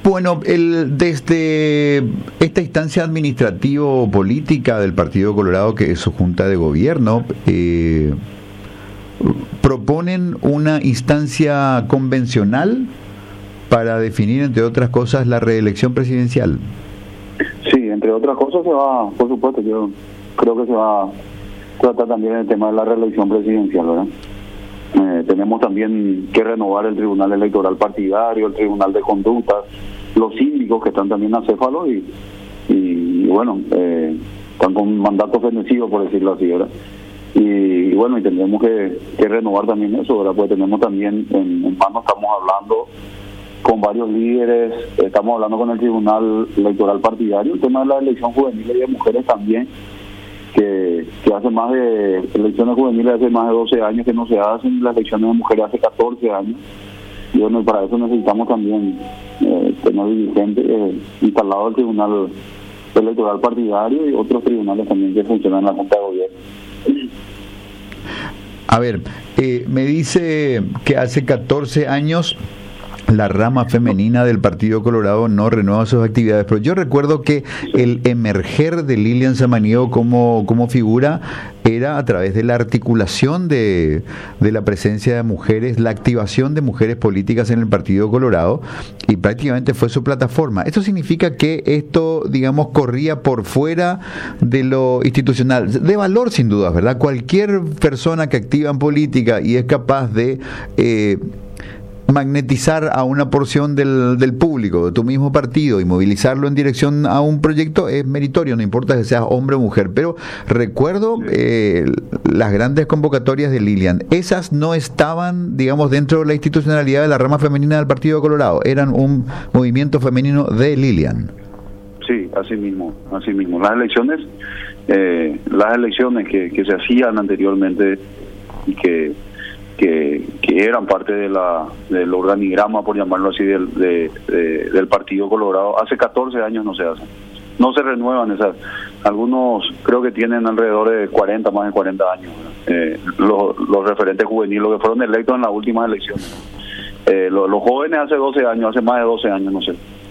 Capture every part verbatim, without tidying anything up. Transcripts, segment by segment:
Bueno, el, desde esta instancia administrativo-política del Partido Colorado, que es su junta de gobierno, eh, proponen una instancia convencional para definir, entre otras cosas, la reelección presidencial. Sí, entre otras cosas se va, por supuesto, yo creo que se va a tratar también el tema de la reelección presidencial, ¿verdad? Eh, tenemos también que renovar el Tribunal Electoral Partidario, el Tribunal de Conductas, los síndicos que están también acéfalos y, y, y bueno, eh, están con mandatos fenecidos, por decirlo así, ¿verdad? Y, y bueno, y tendremos que, que renovar también eso, ¿verdad? Pues tenemos también en, en mano, estamos hablando con varios líderes, estamos hablando con el Tribunal Electoral Partidario, el tema de la elección juvenil y de mujeres también, que, que hace más de, elecciones juveniles hace más de doce años que no se hacen, las elecciones de mujeres hace catorce años, y bueno, y para eso necesitamos también eh, tener dirigentes eh, instalados el Tribunal Electoral Partidario y otros tribunales también que funcionan en la Junta de Gobierno. A ver, eh, me dice que hace catorce años la rama femenina del Partido Colorado no renueva sus actividades, pero yo recuerdo que el emerger de Lilian Samaniego como, como figura era a través de la articulación de, de la presencia de mujeres, la activación de mujeres políticas en el Partido Colorado, y prácticamente fue su plataforma. Esto significa que esto, digamos, corría por fuera de lo institucional, de valor sin dudas, ¿verdad? Cualquier persona que activa en política y es capaz de eh, magnetizar a una porción del, del público, de tu mismo partido, y movilizarlo en dirección a un proyecto es meritorio, no importa que seas hombre o mujer. Pero recuerdo eh, las grandes convocatorias de Lilian, esas no estaban, digamos, dentro de la institucionalidad de la rama femenina del Partido Colorado, eran un movimiento femenino de Lilian. Sí, así mismo, así mismo. Las elecciones, eh, las elecciones que, que se hacían anteriormente y que Que, que eran parte de la del organigrama, por llamarlo así, del, de, de, del Partido Colorado, hace catorce años no se hacen, no se renuevan esas. Algunos creo que tienen alrededor de cuarenta, más de cuarenta años, eh, los, los referentes juveniles, los que fueron electos en las últimas elecciones. Eh, los, los jóvenes hace doce años, hace más de doce años, no sé.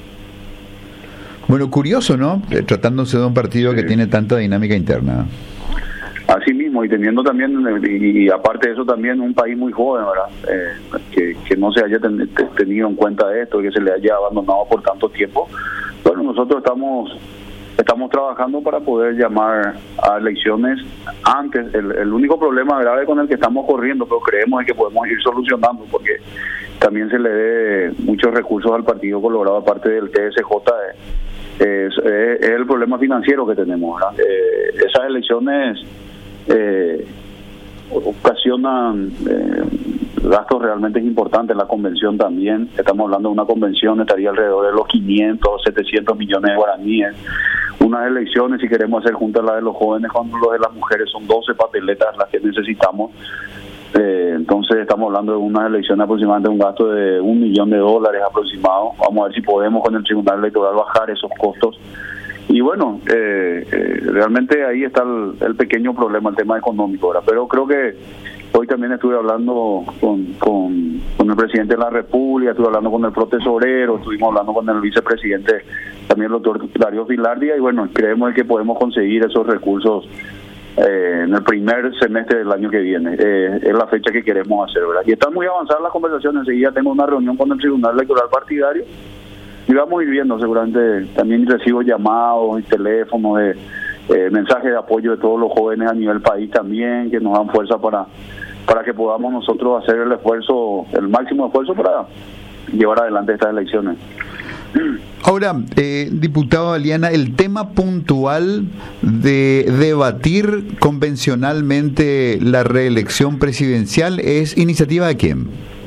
Bueno, curioso, ¿no? Eh, tratándose de un partido sí, que tiene tanta dinámica interna. Así mismo, y teniendo también, y, y aparte de eso también, un país muy joven, ¿verdad? Eh, que, que no se haya ten, tenido en cuenta esto, que se le haya abandonado por tanto tiempo. Bueno, nosotros estamos estamos trabajando para poder llamar a elecciones antes. El, el único problema grave con el que estamos corriendo, pero creemos es que podemos ir solucionando, porque también se le dé muchos recursos al Partido Colorado, aparte del T S J, eh, es, es, es el problema financiero que tenemos, ¿verdad? Eh, esas elecciones Eh, ocasionan eh, gastos realmente importantes. La convención también, estamos hablando de una convención, estaría alrededor de los quinientos, setecientos millones de guaraníes. Unas elecciones, si queremos hacer juntas las de los jóvenes con los de las mujeres, son doce papeletas las que necesitamos. Eh, entonces estamos hablando de unas elecciones aproximadamente un gasto de un millón de dólares aproximado. Vamos a ver si podemos con el Tribunal Electoral bajar esos costos. Y bueno, eh, eh, realmente ahí está el, el pequeño problema, el tema económico, ¿verdad? Pero creo que hoy también estuve hablando con, con, con el presidente de la República, estuve hablando con el protesorero, estuvimos hablando con el vicepresidente, también el doctor Darío Filardia, y bueno, creemos que podemos conseguir esos recursos eh, en el primer semestre del año que viene. Eh, es la fecha que queremos hacer, ¿verdad? Y están muy avanzadas las conversaciones. Enseguida tengo una reunión con el Tribunal Electoral Partidario y vamos a ir viendo. Seguramente también recibo llamados y teléfonos de eh, mensajes de apoyo de todos los jóvenes a nivel país también, que nos dan fuerza para para que podamos nosotros hacer el esfuerzo, el máximo esfuerzo para llevar adelante estas elecciones. Ahora, eh, diputado Aliana, el tema puntual de debatir convencionalmente la reelección presidencial es iniciativa de quién.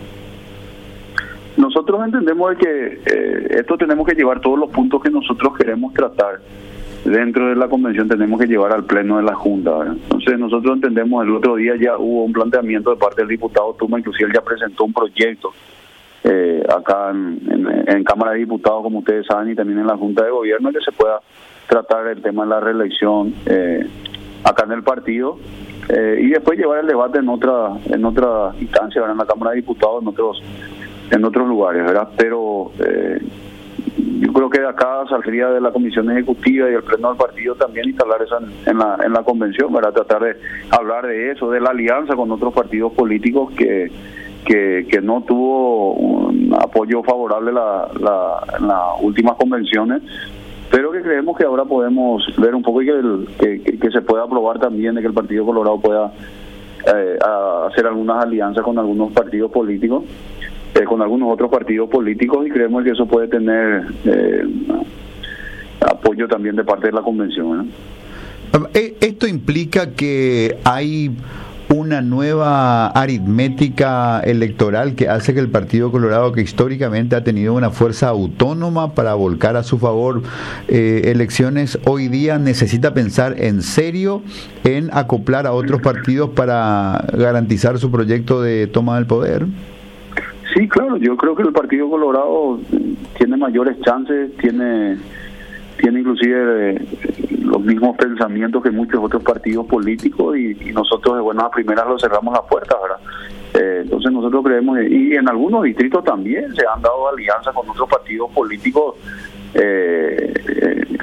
Nosotros entendemos de que eh, esto tenemos que llevar todos los puntos que nosotros queremos tratar dentro de la convención, tenemos que llevar al pleno de la Junta, ¿verdad? Entonces nosotros entendemos, el otro día ya hubo un planteamiento de parte del diputado Tuma, inclusive él ya presentó un proyecto eh, acá en, en, en Cámara de Diputados, como ustedes saben, y también en la Junta de Gobierno, que se pueda tratar el tema de la reelección eh, acá en el partido, eh, y después llevar el debate en otra en otra instancia, ¿verdad? En la Cámara de Diputados, en otros en otros lugares, ¿verdad? Pero eh, creo que de acá saldría de la comisión ejecutiva y el pleno del partido también instalar eso en, en la en la convención, ¿verdad? Tratar de hablar de eso, de la alianza con otros partidos políticos que que, que no tuvo un apoyo favorable la, la, en las últimas convenciones, pero que creemos que ahora podemos ver un poco y que, el, que, que, que se pueda aprobar también de que el Partido Colorado pueda eh, hacer algunas alianzas con algunos partidos políticos, eh, con algunos otros partidos políticos, y creemos que eso puede tener eh, apoyo también de parte de la convención, ¿no? Esto implica que hay una nueva aritmética electoral que hace que el Partido Colorado, que históricamente ha tenido una fuerza autónoma para volcar a su favor eh, elecciones, hoy día necesita pensar en serio en acoplar a otros partidos para garantizar su proyecto de toma del poder. Sí, claro, yo creo que el Partido Colorado tiene mayores chances, tiene tiene inclusive eh, los mismos pensamientos que muchos otros partidos políticos, y, y nosotros de buenas a primeras lo cerramos las puertas, ¿verdad? Eh, entonces nosotros creemos, y en algunos distritos también se han dado alianzas con otros partidos políticos eh, eh,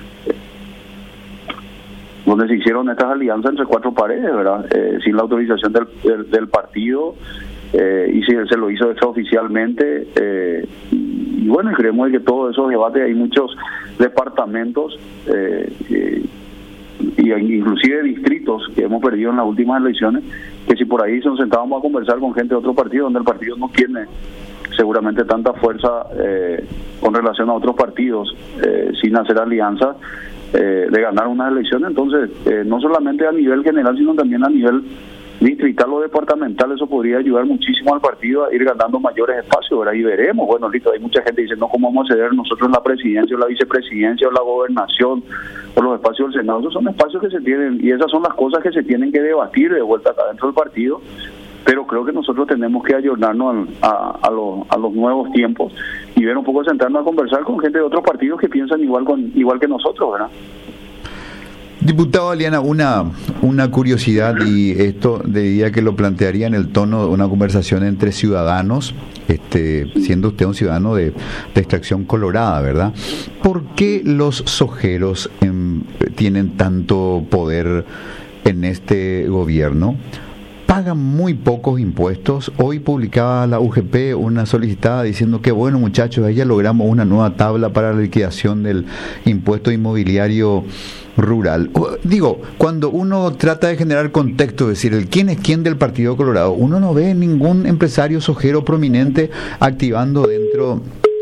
donde se hicieron estas alianzas entre cuatro paredes, ¿verdad? Eh, sin la autorización del, del, del partido, eh, y se, se lo hizo extraoficialmente, eh, y bueno, creemos que todos esos debates, hay muchos departamentos eh, eh, y inclusive distritos que hemos perdido en las últimas elecciones, que si por ahí nos sentábamos a conversar con gente de otro partido, donde el partido no tiene seguramente tanta fuerza eh, con relación a otros partidos, eh, sin hacer alianzas, eh, de ganar unas elecciones. Entonces, eh, no solamente a nivel general, sino también a nivel distrital o departamental, eso podría ayudar muchísimo al partido a ir ganando mayores espacios, ¿verdad? Y veremos, bueno, listo, hay mucha gente que dice, no, ¿cómo vamos a ceder nosotros la presidencia o la vicepresidencia o la gobernación o los espacios del Senado? Esos son espacios que se tienen, y esas son las cosas que se tienen que debatir de vuelta acá dentro del partido, pero creo que nosotros tenemos que ayornarnos a, a, a, los, a los nuevos tiempos y ver un poco, sentarnos a conversar con gente de otros partidos que piensan igual con igual que nosotros, ¿verdad? Diputado Aliana, una una curiosidad, y esto diría que lo plantearía en el tono de una conversación entre ciudadanos, este, siendo usted un ciudadano de, de extracción colorada, ¿verdad? ¿Por qué los sojeros em, tienen tanto poder en este gobierno? Pagan muy pocos impuestos. Hoy publicaba la U G P una solicitada diciendo que bueno, muchachos, ahí ya logramos una nueva tabla para la liquidación del impuesto inmobiliario rural. Digo, cuando uno trata de generar contexto, es decir, el quién es quién del Partido Colorado, uno no ve ningún empresario sojero prominente activando dentro.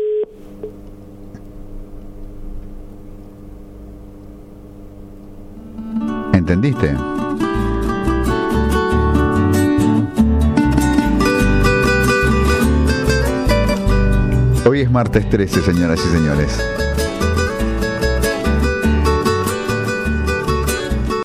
¿Entendiste? Hoy es martes trece, señoras y señores.